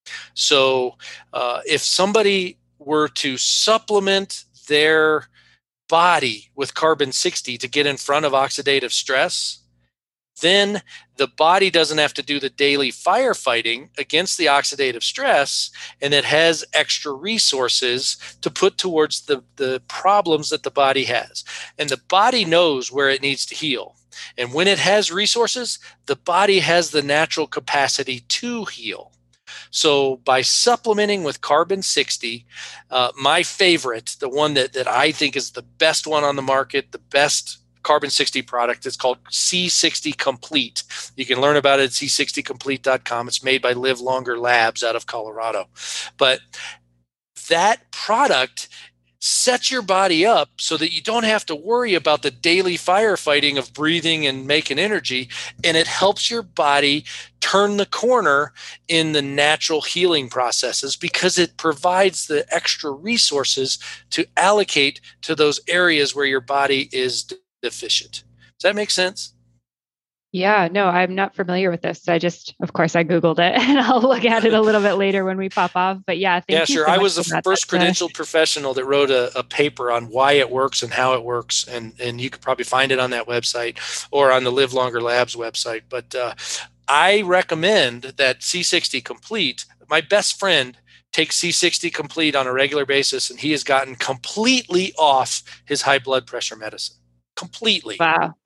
So uh, if somebody were to supplement their body with carbon sixty to get in front of oxidative stress, then the body doesn't have to do the daily firefighting against the oxidative stress, and it has extra resources to put towards the, the problems that the body has. And the body knows where it needs to heal. And when it has resources, the body has the natural capacity to heal. So by supplementing with carbon sixty, uh, my favorite, the one that, that I think is the best one on the market, the best carbon sixty product, it's called C sixty Complete. You can learn about it at c sixty complete dot com. It's made by Live Longer Labs out of Colorado. But that product sets your body up so that you don't have to worry about the daily firefighting of breathing and making energy, and it helps your body turn the corner in the natural healing processes because it provides the extra resources to allocate to those areas where your body is deficient. Does that make sense? Yeah, no, I'm not familiar with this. I just, of course, I Googled it and I'll look at it a little bit later when we pop off. But yeah, thank yeah, you sure. so I much was the for that. first That's, credentialed uh, professional that wrote a, a paper on why it works and how it works. And, and you could probably find it on that website or on the Live Longer Labs website. But uh, I recommend that C sixty Complete. My best friend takes C sixty Complete on a regular basis, and he has gotten completely off his high blood pressure medicine. Completely. Wow.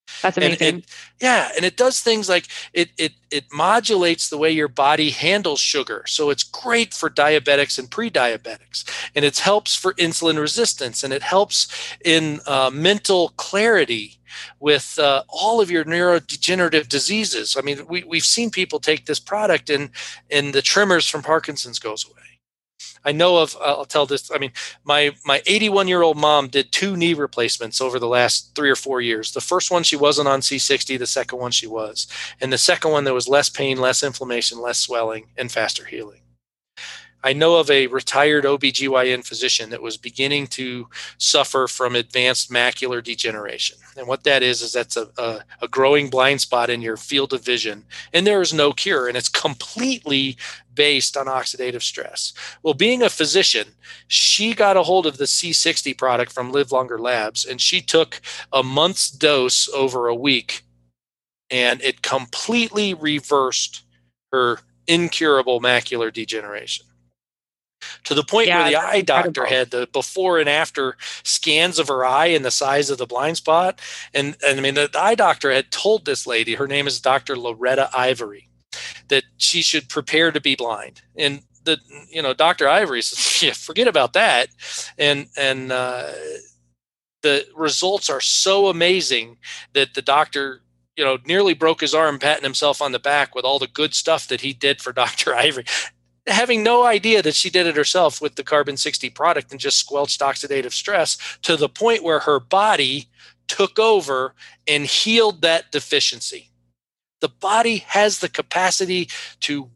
That's amazing. And it, yeah, and it does things like it it it modulates the way your body handles sugar. So it's great for diabetics and pre-diabetics, and it helps for insulin resistance, and it helps in uh, mental clarity with uh, all of your neurodegenerative diseases. I mean, we we've seen people take this product, and and the tremors from Parkinson's goes away. I know of, I'll tell this, I mean, my my eighty-one-year-old mom did two knee replacements over the last three or four years. The first one, she wasn't on C sixty. The second one, she was. And the second one, there was less pain, less inflammation, less swelling, and faster healing. I know of a retired O B G Y N physician that was beginning to suffer from advanced macular degeneration. And what that is, is that's a, a, a growing blind spot in your field of vision. And there is no cure. And it's completely based on oxidative stress. Well, being a physician, she got a hold of the C sixty product from Live Longer Labs, and she took a month's dose over a week, and it completely reversed her incurable macular degeneration. To the point yeah, where the eye doctor incredible. had the before and after scans of her eye and the size of the blind spot. And, and I mean, the, the eye doctor had told this lady, her name is Doctor Loretta Ivory, that she should prepare to be blind. And the, you know, Doctor Ivory says, yeah, forget about that. And, and uh, the results are so amazing that the doctor, you know, nearly broke his arm patting himself on the back with all the good stuff that he did for Doctor Ivory, having no idea that she did it herself with the Carbon sixty product and just squelched oxidative stress to the point where her body took over and healed that deficiency. The body has the capacity to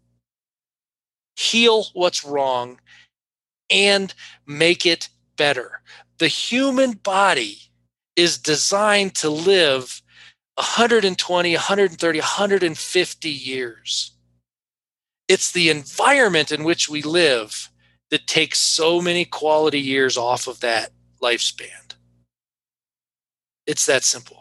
heal what's wrong and make it better. The human body is designed to live one hundred twenty, one hundred thirty, one hundred fifty years. It's the environment in which we live that takes so many quality years off of that lifespan. It's that simple.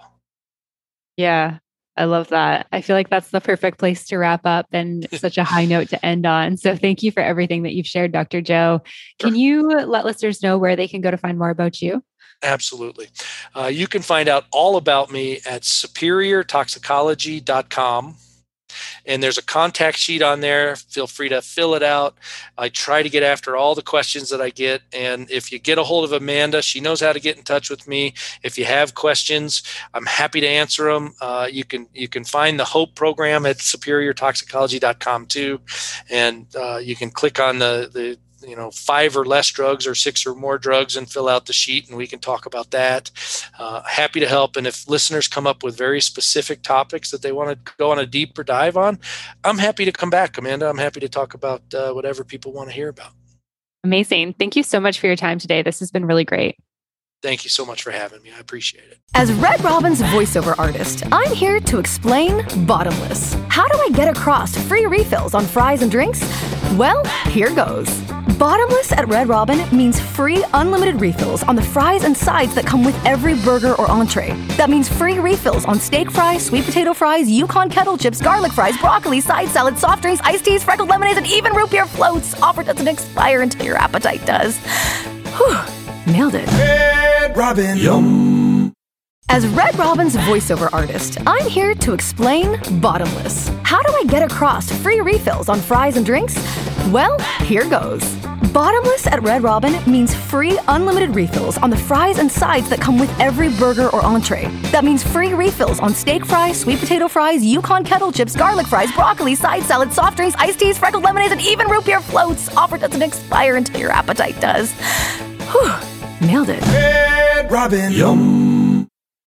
Yeah, I love that. I feel like that's the perfect place to wrap up and such a high note to end on. So thank you for everything that you've shared, Doctor Joe. Can sure. you let listeners know where they can go to find more about you? Absolutely. Uh, you can find out all about me at superior toxicology dot com. And there's a contact sheet on there. Feel free to fill it out. I try to get after all the questions that I get. And if you get a hold of Amanda, she knows how to get in touch with me. If you have questions, I'm happy to answer them. Uh, you can you can find the HOPE program at superior toxicology dot com too. And uh, you can click on the the you know, five or less drugs or six or more drugs and fill out the sheet, and we can talk about that. Uh, happy to help. And if listeners come up with very specific topics that they want to go on a deeper dive on, I'm happy to come back, Amanda. I'm happy to talk about uh, whatever people want to hear about. Amazing. Thank you so much for your time today. This has been really great. Thank you so much for having me. I appreciate it. As Red Robin's voiceover artist, I'm here to explain Bottomless. How do I get across free refills on fries and drinks? Well, here goes. Bottomless at Red Robin means free unlimited refills on the fries and sides that come with every burger or entree. That means free refills on steak fries, sweet potato fries, Yukon kettle chips, garlic fries, broccoli, side salad, soft drinks, iced teas, freckled lemonades, and even root beer floats. Offer doesn't expire until your appetite does. Whew. Nailed it. Red Robin. Yum. As Red Robin's voiceover artist, I'm here to explain Bottomless. How do I get across free refills on fries and drinks? Well, here goes. Bottomless at Red Robin means free unlimited refills on the fries and sides that come with every burger or entree. That means free refills on steak fries, sweet potato fries, Yukon kettle chips, garlic fries, broccoli, side salad, soft drinks, iced teas, freckled lemonades, and even root beer floats. Offer doesn't expire until your appetite does. Whew. Nailed it. Red Robin. Yum.